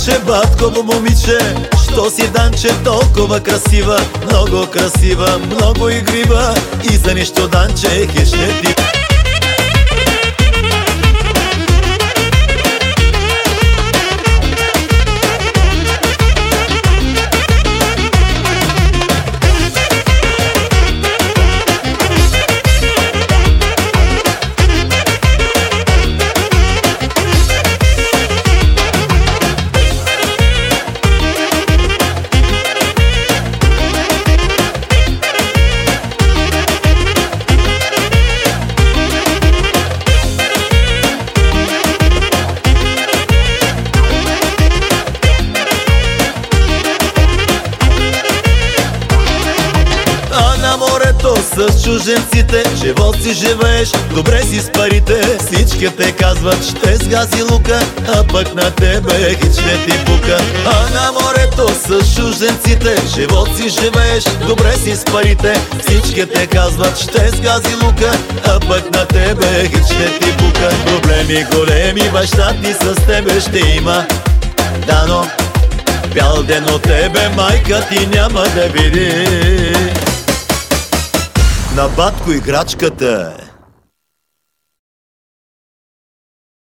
Данче, батково момиче, що си, Данче, толкова красива, много красива, много игрива, и за нищо, Данче, хеш не ти. С чуженците живот си живееш, добре си с парите. Всички те казват, ще сгази лука, а пък на тебе хич не ти пука. А на морето с чуженците живот си живееш, добре си с парите. Всички те казват, ще сгази лука, а пък на тебе хич не ти пука. Проблеми големи, баща ти с тебе ще има, дано бял ден от тебе майка ти няма да види. На батко играчката